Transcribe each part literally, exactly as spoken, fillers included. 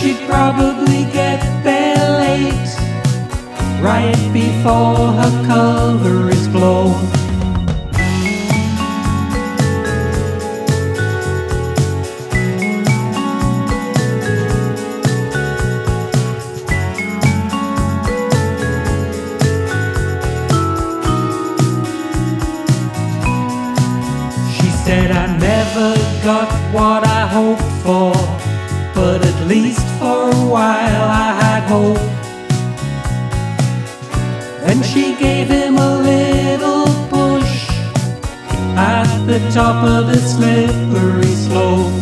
she'd probably get there late, right before her cover is blown. She said, I never got what I hoped for, but at least for a while I had hope. Then she gave him a little push at the top of the slippery slope.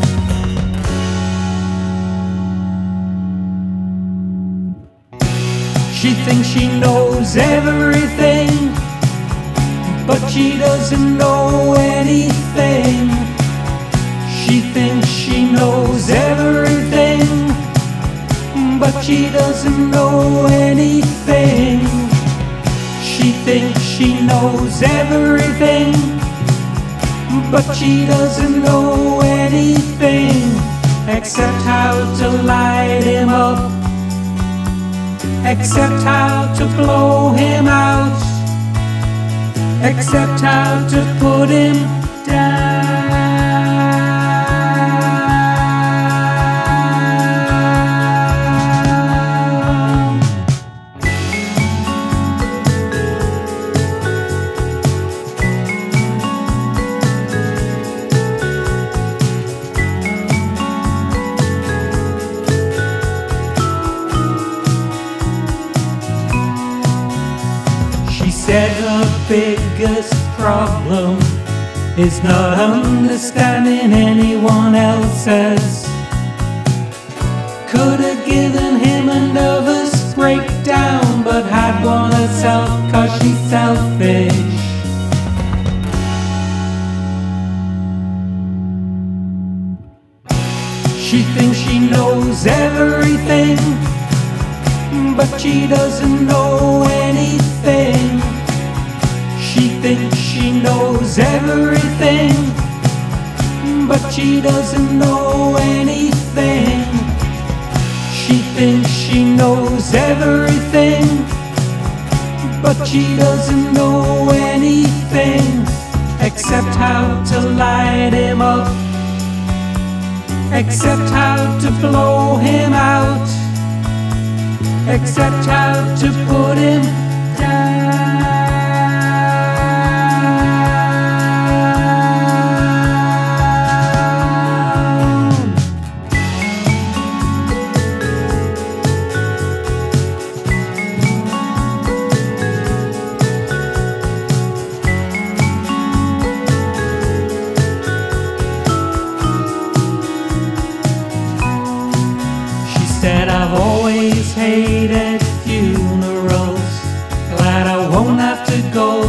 She thinks she knows everything, but she doesn't know anything. She thinks she knows everything, but she doesn't know anything. She thinks she knows everything, but she doesn't know anything, except how to light him up, except how to blow him out, except how to put him down. She said her biggest problem is not understanding anyone else's. Could have given him a nervous breakdown, but had one herself cause she's selfish. She thinks she knows everything, but she doesn't know anything. She thinks she knows everything, but she doesn't know anything. She thinks she knows everything, but she doesn't know anything, except how to light him up, except how to blow him out, except how to put him down. Said I've always hated funerals, glad I won't have to go